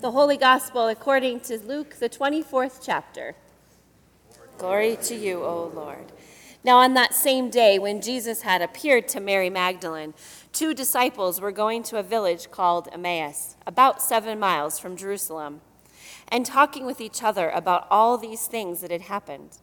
The Holy Gospel according to Luke, the 24th chapter. Glory to you, O Lord. Now on that same day when Jesus had appeared to Mary Magdalene, 2 disciples were going to a village called Emmaus, about 7 miles from Jerusalem, and talking with each other about all these things that had happened.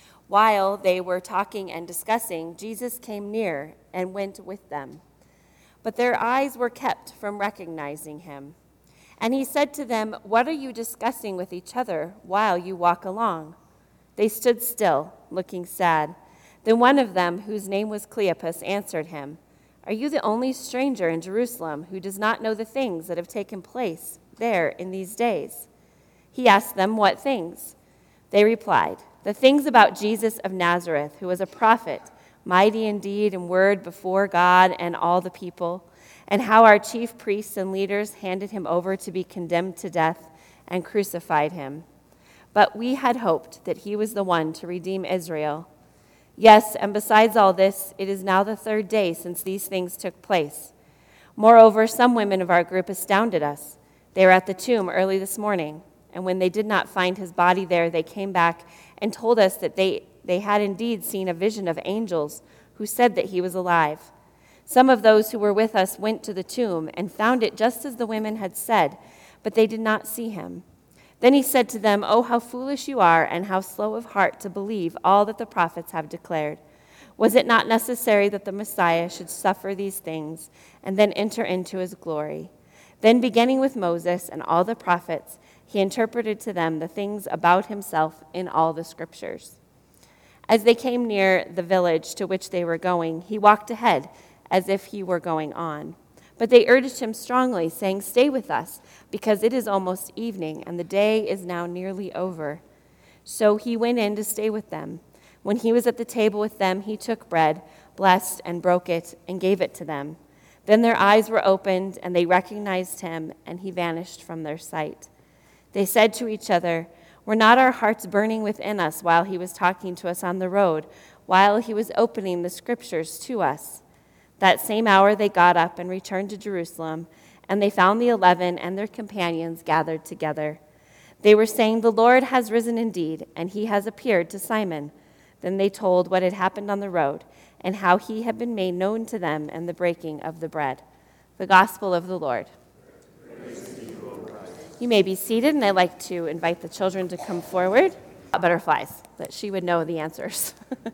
While they were talking and discussing, Jesus came near and went with them. But their eyes were kept from recognizing him. And he said to them, "What are you discussing with each other while you walk along?" They stood still, looking sad. Then one of them, whose name was Cleopas, answered him, "Are you the only stranger in Jerusalem who does not know the things that have taken place there in these days?" He asked them, "What things?" They replied, "The things about Jesus of Nazareth, who was a prophet, mighty in deed and word before God and all the people, and how our chief priests and leaders handed him over to be condemned to death and crucified him. But we had hoped that he was the one to redeem Israel. Yes, and besides all this, it is now the 3rd day since these things took place. Moreover, some women of our group astounded us. They were at the tomb early this morning, and when they did not find his body there, they came back and told us that they had indeed seen a vision of angels who said that he was alive. Some of those who were with us went to the tomb and found it just as the women had said, but they did not see him." Then he said to them, "Oh, how foolish you are, and how slow of heart to believe all that the prophets have declared. Was it not necessary that the Messiah should suffer these things and then enter into his glory?" Then, beginning with Moses and all the prophets, he interpreted to them the things about himself in all the scriptures. As they came near the village to which they were going, he walked ahead as if he were going on. But they urged him strongly, saying, "Stay with us, because it is almost evening, and the day is now nearly over." So he went in to stay with them. When he was at the table with them, he took bread, blessed and broke it, and gave it to them. Then their eyes were opened, and they recognized him, and he vanished from their sight. They said to each other, "Were not our hearts burning within us while he was talking to us on the road, while he was opening the scriptures to us?" That same hour they got up and returned to Jerusalem, and they found the 11 and their companions gathered together. They were saying, "The Lord has risen indeed, and he has appeared to Simon." Then they told what had happened on the road, and how he had been made known to them in the breaking of the bread. The Gospel of the Lord. You may be seated, and I'd like to invite the children to come forward. Butterflies, that she would know the answers.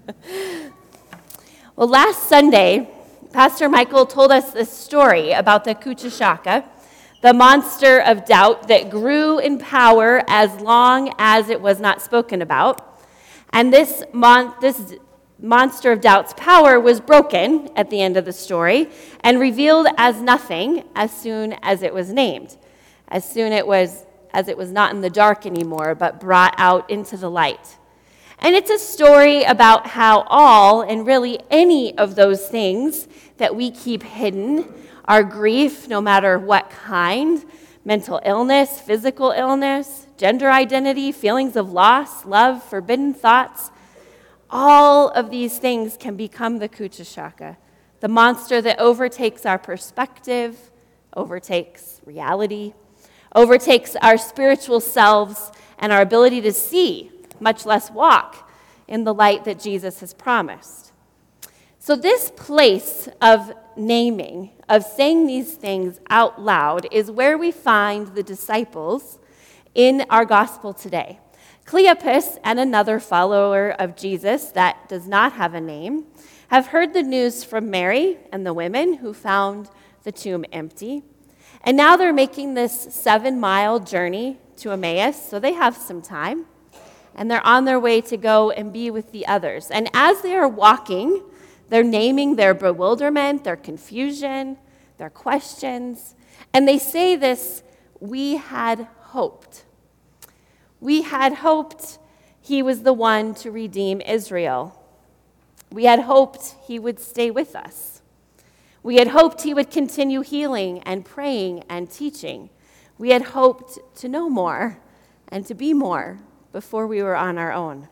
Well, last Sunday, Pastor Michael told us this story about the Kuchashaka, the monster of doubt that grew in power as long as it was not spoken about. And this monster of doubt's power was broken at the end of the story and revealed as nothing as soon as it was named, as it was not in the dark anymore, but brought out into the light. And it's a story about how all, and really any of those things that we keep hidden, our grief, no matter what kind, mental illness, physical illness, gender identity, feelings of loss, love, forbidden thoughts, all of these things can become the Kuchashaka, the monster that overtakes our perspective, overtakes reality, overtakes our spiritual selves and our ability to see, much less walk in the light that Jesus has promised. So this place of naming, of saying these things out loud, is where we find the disciples in our gospel today. Cleopas and another follower of Jesus that does not have a name have heard the news from Mary and the women who found the tomb empty. And now they're making this 7-mile journey to Emmaus, so they have some time. And they're on their way to go and be with the others. And as they are walking, they're naming their bewilderment, their confusion, their questions. And they say this, "We had hoped. We had hoped he was the one to redeem Israel. We had hoped he would stay with us. We had hoped he would continue healing and praying and teaching. We had hoped to know more and to be more before we were on our own."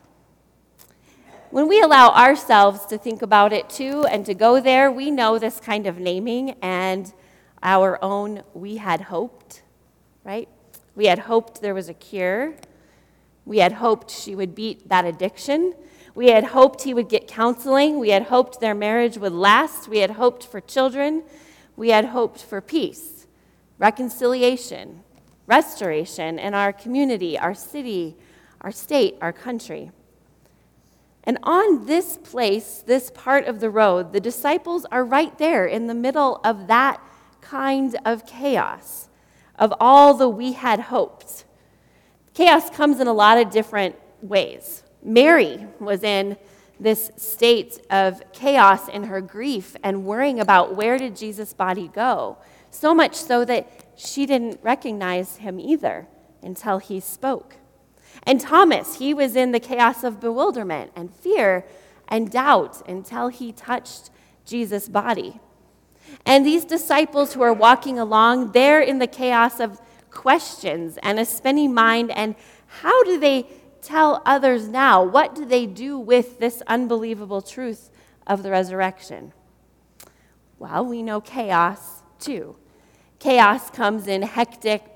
When we allow ourselves to think about it too and to go there, we know this kind of naming and our own "we had hoped," right? We had hoped there was a cure. We had hoped she would beat that addiction. We had hoped he would get counseling. We had hoped their marriage would last. We had hoped for children. We had hoped for peace, reconciliation, restoration in our community, our city, our state, our country. And on this place, this part of the road, the disciples are right there in the middle of that kind of chaos, of all the we had hoped. Chaos comes in a lot of different ways. Mary was in this state of chaos in her grief and worrying about where did Jesus' body go, so much so that she didn't recognize him either until he spoke. And Thomas, he was in the chaos of bewilderment and fear and doubt until he touched Jesus' body. And these disciples who are walking along, they're in the chaos of questions and a spinning mind, and how do they tell others now? What do they do with this unbelievable truth of the resurrection? Well, we know chaos too. Chaos comes in hectic,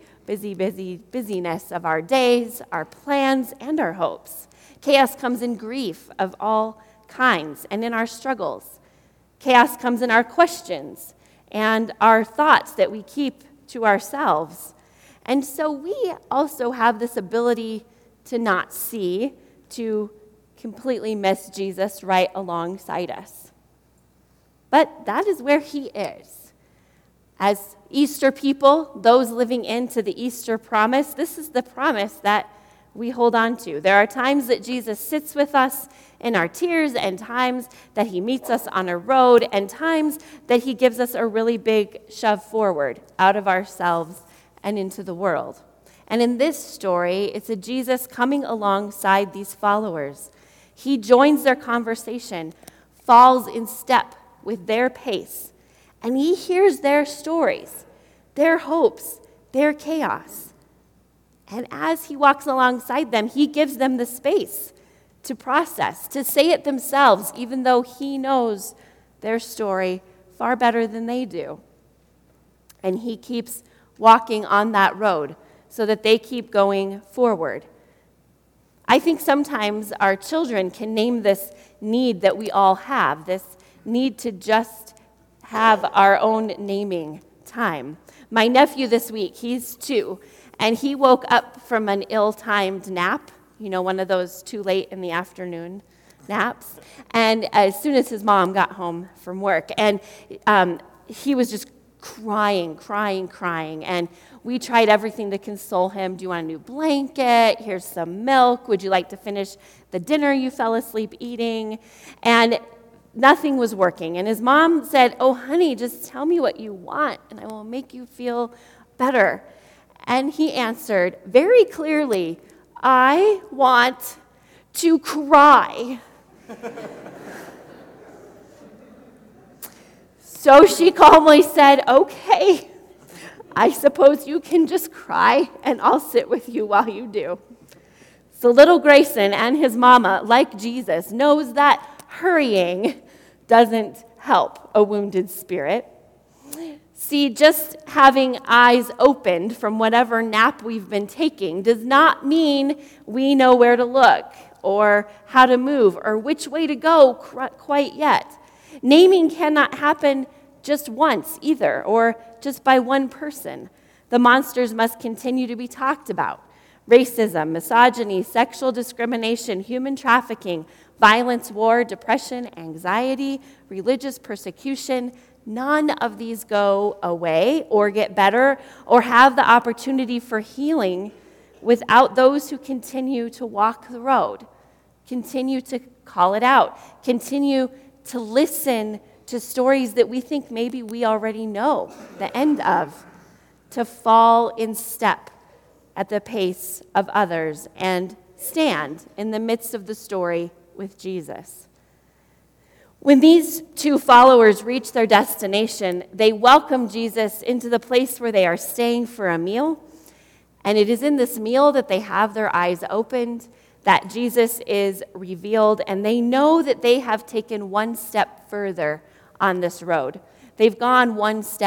busyness of our days, our plans, and our hopes. Chaos comes in grief of all kinds and in our struggles. Chaos comes in our questions and our thoughts that we keep to ourselves. And so we also have this ability to not see, to completely miss Jesus right alongside us. But that is where he is. As Easter people, those living into the Easter promise, this is the promise that we hold on to. There are times that Jesus sits with us in our tears, and times that he meets us on a road, and times that he gives us a really big shove forward out of ourselves and into the world. And in this story, it's a Jesus coming alongside these followers. He joins their conversation, falls in step with their pace, and he hears their stories, their hopes, their chaos. And as he walks alongside them, he gives them the space to process, to say it themselves, even though he knows their story far better than they do. And he keeps walking on that road so that they keep going forward. I think sometimes our children can name this need that we all have, this need to just have our own naming time. My nephew this week, he's 2, and he woke up from an ill-timed nap, one of those too late in the afternoon naps, and as soon as his mom got home from work, and he was just crying, and we tried everything to console him. Do you want a new blanket? Here's some milk. Would you like to finish the dinner you fell asleep eating? And nothing was working. And his mom said, "Oh, honey, just tell me what you want, and I will make you feel better." And he answered very clearly, "I want to cry." So she calmly said, "Okay, I suppose you can just cry, and I'll sit with you while you do." So little Grayson and his mama, like Jesus, knows that hurrying doesn't help a wounded spirit. See, just having eyes opened from whatever nap we've been taking does not mean we know where to look or how to move or which way to go quite yet. Naming cannot happen just once either, or just by one person. The monsters must continue to be talked about. Racism, misogyny, sexual discrimination, human trafficking, violence, war, depression, anxiety, religious persecution, none of these go away or get better or have the opportunity for healing without those who continue to walk the road, continue to call it out, continue to listen to stories that we think maybe we already know the end of, to fall in step at the pace of others and stand in the midst of the story with Jesus. When these 2 followers reach their destination, they welcome Jesus into the place where they are staying for a meal. And it is in this meal that they have their eyes opened, that Jesus is revealed, and they know that they have taken one step further on this road. They've gone one step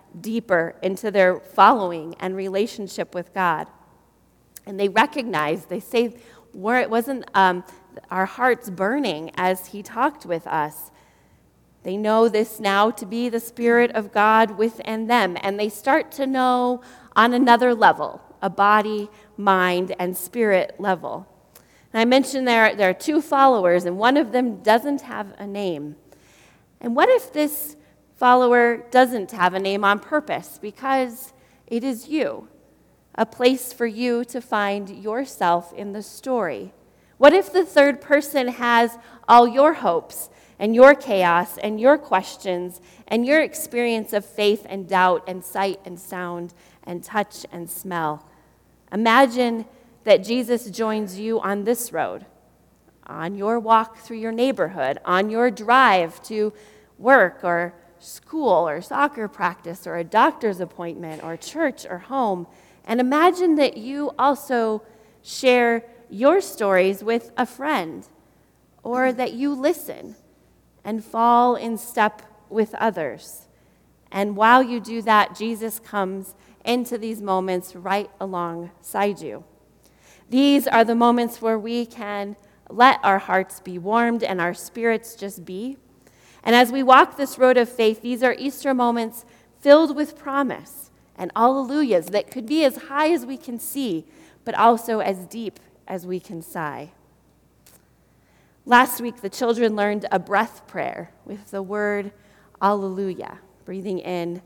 deeper into their following and relationship with God. And they recognize, they say, where it wasn't our hearts burning as he talked with us. They know this now to be the Spirit of God within them, and they start to know on another level, a body, mind, and spirit level. And I mentioned there are two followers, and one of them doesn't have a name. And what if this follower doesn't have a name on purpose? Because it is you, a place for you to find yourself in the story. What if the third person has all your hopes and your chaos and your questions and your experience of faith and doubt and sight and sound and touch and smell? Imagine that Jesus joins you on this road, on your walk through your neighborhood, on your drive to work or school or soccer practice or a doctor's appointment or church or home. And imagine that you also share your stories with a friend, or that you listen and fall in step with others. And while you do that, Jesus comes into these moments right alongside you. These are the moments where we can let our hearts be warmed and our spirits just be. And as we walk this road of faith, these are Easter moments filled with promise and alleluias that could be as high as we can see, but also as deep as we can sigh. Last week, the children learned a breath prayer with the word alleluia, breathing in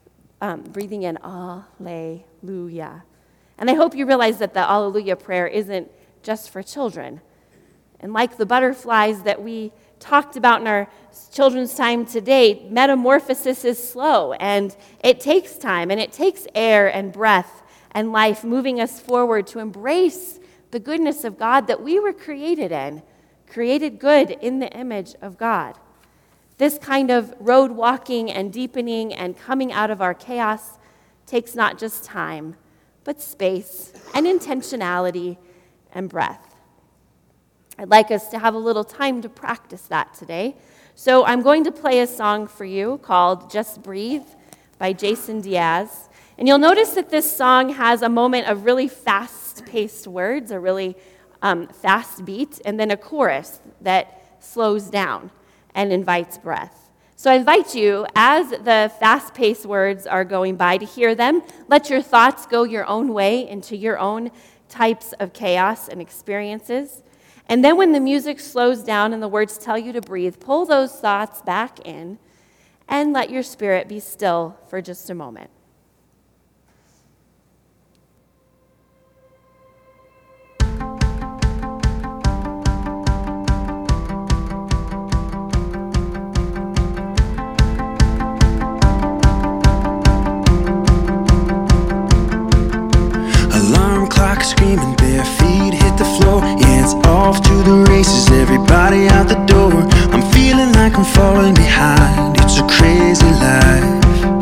alleluia. And I hope you realize that the alleluia prayer isn't just for children. And like the butterflies that we talked about in our children's time today, metamorphosis is slow, and it takes time, and it takes air and breath and life moving us forward to embrace the goodness of God that we were created in, created good in the image of God. This kind of road walking and deepening and coming out of our chaos takes not just time, but space and intentionality and breath. I'd like us to have a little time to practice that today. So I'm going to play a song for you called Just Breathe by Jason Diaz. And you'll notice that this song has a moment of really fast-paced words, a really fast beat, and then a chorus that slows down and invites breath. So I invite you, as the fast-paced words are going by, to hear them. Let your thoughts go your own way into your own types of chaos and experiences. And then when the music slows down and the words tell you to breathe, pull those thoughts back in and let your spirit be still for just a moment. Screaming, bare feet hit the floor. Yeah, it's off to the races, everybody out the door. I'm feeling like I'm falling behind. It's a crazy life.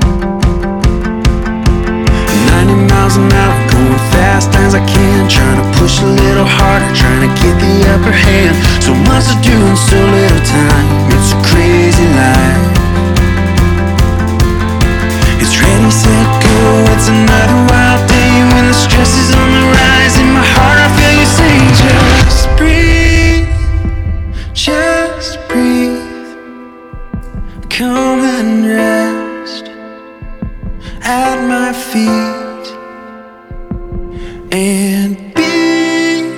90 miles an hour, going fast as I can, trying to push a little harder, trying to get the upper hand. So much to do in so little time. It's a crazy life. It's ready, set, go. It's another wild day when the stress is on the rise. In my heart I feel you say, just breathe, just breathe. Come and rest at my feet and be,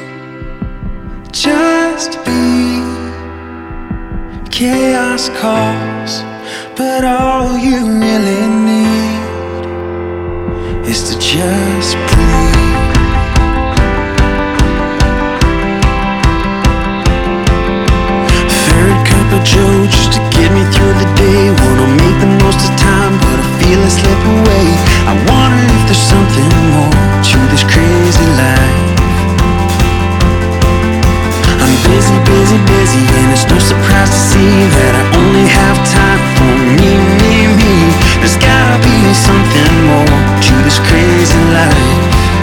just be. Chaos calls, but all you really need is to just breathe. Third cup of Joe just to get me through the day. Wanna make the most of time, but I feel it slip away. I wonder if there's something more to this crazy life. I'm busy, busy, busy, and it's no surprise to see that I only have time for me, me, me. There's gotta be something more to this crazy life.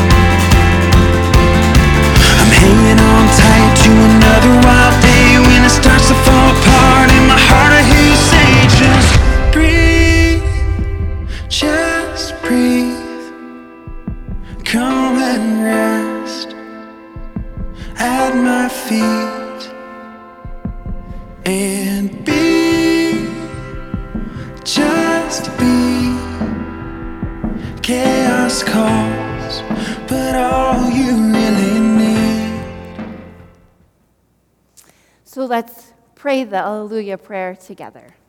I'm hanging on tight to another wild day when it starts to fall apart. In my heart I hear you say, and rest at my feet and be, just be. Chaos calls, but all you really need. So let's pray the Alleluia prayer together.